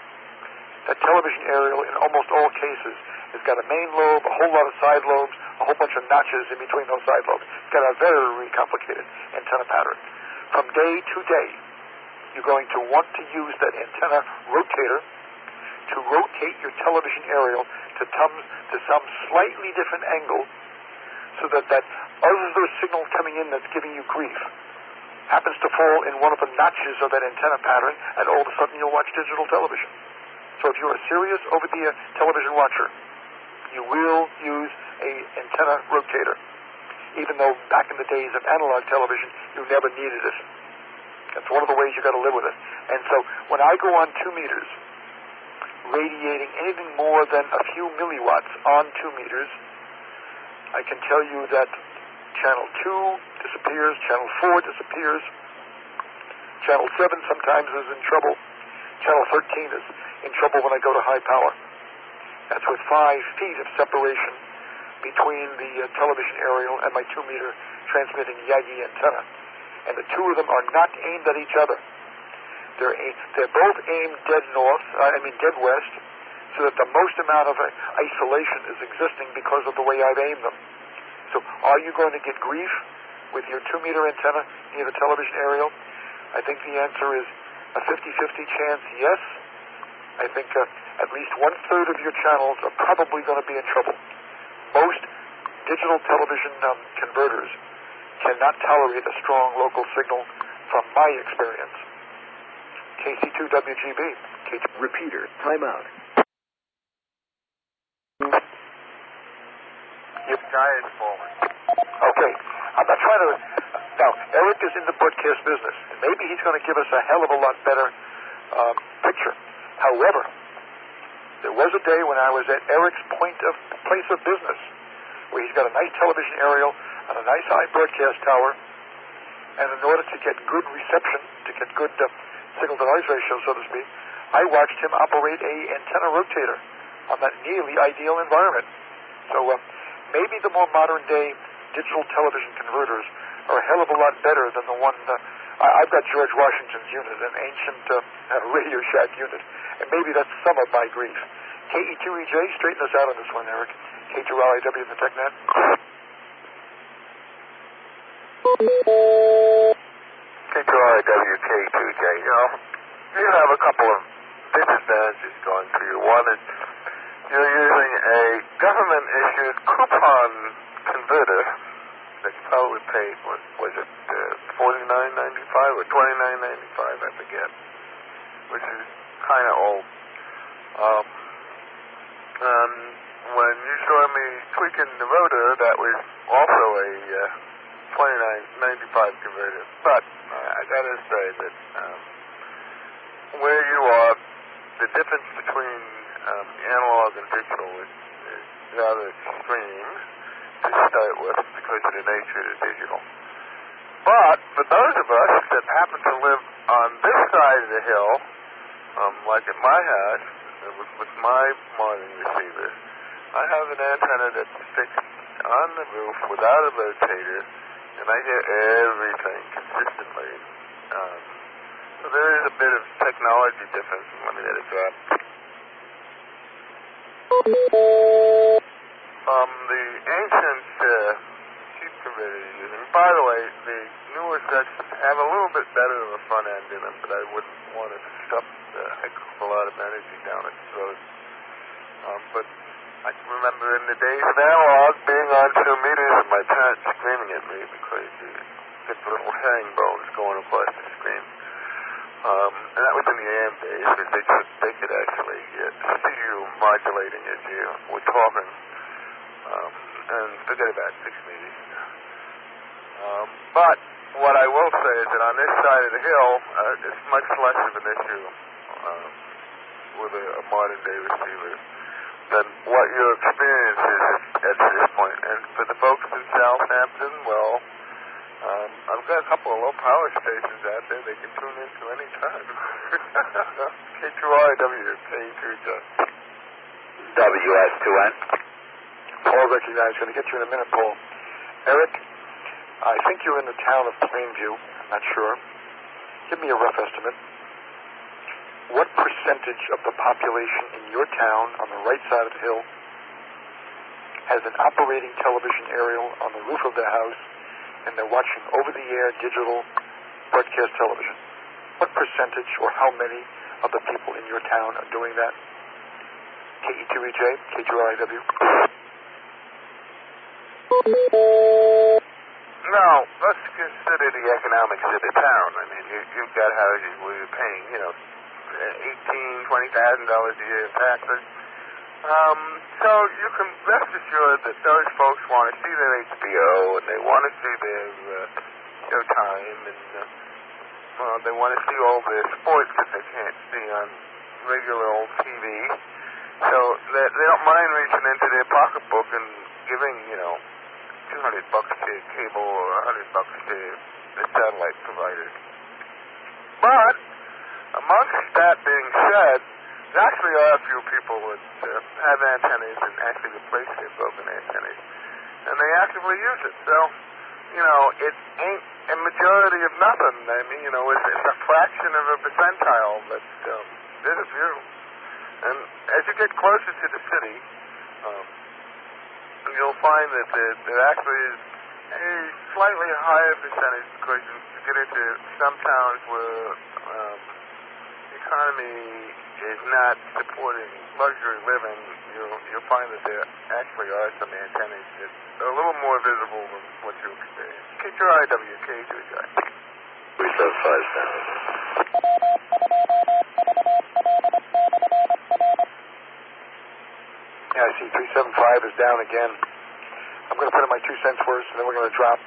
that television aerial in almost all cases has got a main lobe, a whole lot of side lobes, a whole bunch of notches in between those side lobes. It's got a very complicated antenna pattern. From day to day, you're going to want to use that antenna rotator to rotate your television aerial to some slightly different angle so that other signal coming in that's giving you grief happens to fall in one of the notches of that antenna pattern, and all of a sudden you'll watch digital television. So if you're a serious over-the-air television watcher, you will use a antenna rotator, even though back in the days of analog television, you never needed it. That's one of the ways you got to live with it. And so when I go on 2 meters, radiating anything more than a few milliwatts on 2 meters, I can tell you that channel 2 disappears, channel 4 disappears, channel 7 sometimes is in trouble, channel 13 is in trouble when I go to high power. That's with 5 feet of separation between the television aerial and my 2-meter transmitting Yagi antenna. And the two of them are not aimed at each other. They're both aimed dead west, so that the most amount of isolation is existing because of the way I've aimed them. So are you going to get grief with your 2-meter antenna near the television aerial? I think the answer is a 50-50 chance, yes. I think at least 1/3 of your channels are probably going to be in trouble. Most digital television converters cannot tolerate a strong local signal from my experience. KC2WGB. Repeater, timeout. Your guy is forward. Okay. I'm not trying to... Now, Eric is in the broadcast business, and maybe he's going to give us a hell of a lot better picture. However, there was a day when I was at Eric's place of business, where he's got a nice television aerial on a nice high broadcast tower, and in order to get good reception, to get good signal-to-noise ratio, so to speak, I watched him operate a antenna rotator on that nearly ideal environment. So maybe the more modern-day digital television converters are a hell of a lot better than the one... I've got George Washington's unit, an ancient Radio Shack unit, and maybe that's some of my grief. KE2EJ, straighten us out on this one, Eric. K2RIW in the TechNet. K2RIW, K2J. You have a couple of disadvantages going for you. One is you're using a government-issued coupon converter that you probably paid, was it $49.95 or $29.95, I forget, which is kind of old. And when you saw me tweaking the rotor, that was also a $29.95 converter. But I got to say that where you are, the difference between analog and digital is rather extreme to start with because of the nature of the digital. But for those of us that happen to live on this side of the hill, like at my house, with my modern receiver, I have an antenna that sticks on the roof without a rotator, and I hear everything consistently. So there is a bit of technology difference. Let me let it drop. The ancient sheet converter you're using, by the way, the newer sets have a little bit better of a front end in them, but I wouldn't want to stuff a heck of a lot of energy down its throat. But I can remember in the days of analog being on 2 meters and my parents screaming at me because you get the little herringbones going across the screen. And that was in the AM days, because they could actually see you modulating as you were talking. And forget about 6 meters. But what I will say is that on this side of the hill, it's much less of an issue with a modern day receiver than what your experience is at this point. And for the folks in Southampton, well, I've got a couple of low power stations out there they can tune into any time. K2R, WK2J. WS2N. Paul recognized. Going to get you in a minute, Paul. Eric, I think you're in the town of Plainview. I'm not sure. Give me a rough estimate. What percentage of the population in your town on the right side of the hill has an operating television aerial on the roof of their house and they're watching over-the-air digital broadcast television? What percentage or how many of the people in your town are doing that? KE2EJ, K2RIW. Now, let's consider the economics of the town. I mean, you've got houses where you're paying, $18,000, $20,000 a year in taxes. So you can rest assured that those folks want to see their HBO and they want to see their Showtime and they want to see all their sports that they can't see on regular old TV. So they don't mind reaching into their pocketbook and giving, $200 to cable or $100 to the satellite providers. But amongst that being said, there actually are a few people that have antennas and actually replace their broken antennas, and they actively use it. So, it ain't a majority of nothing. I mean, it's a fraction of a percentile, but there's a few. And as you get closer to the city, you'll find that there actually is a slightly higher percentage because you get into some towns where the economy is not supporting luxury living. You'll find that there actually are some antennas that are a little more visible than what you experience. K2RIW, K2J. 375 sound. Yeah, I see 375 is down again. I'm going to put in my 2 cents worth, and then we're going to drop.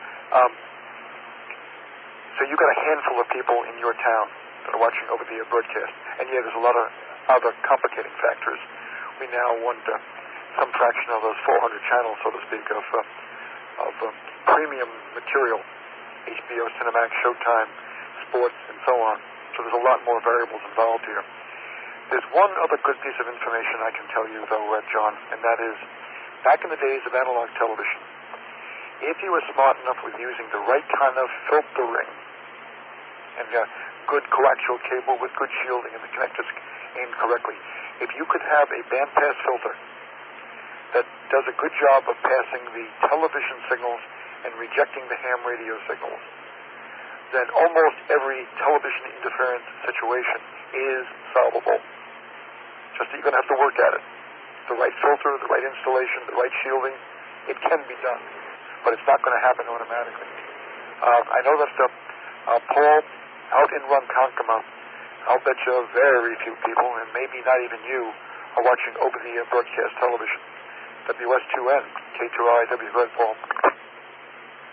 So you've got a handful of people in your town that are watching over the broadcast. And yeah, there's a lot of other complicating factors. We now want some fraction of those 400 channels, so to speak, of premium material, HBO, Cinemax, Showtime, sports, and so on. So there's a lot more variables involved here. There's one other good piece of information I can tell you, though, John, and that is, back in the days of analog television, if you were smart enough with using the right kind of filtering and good coaxial cable with good shielding and the connectors aimed correctly, if you could have a bandpass filter that does a good job of passing the television signals and rejecting the ham radio signals, then almost every television interference situation is solvable. Just that you're going to have to work at it. The right filter, the right installation, the right shielding, it can be done, but it's not going to happen automatically. I know that Paul, out in Ronkonkoma, I'll bet you very few people, and maybe not even you, are watching over-the-air broadcast television. WS2N, K2I, W. Red Paul.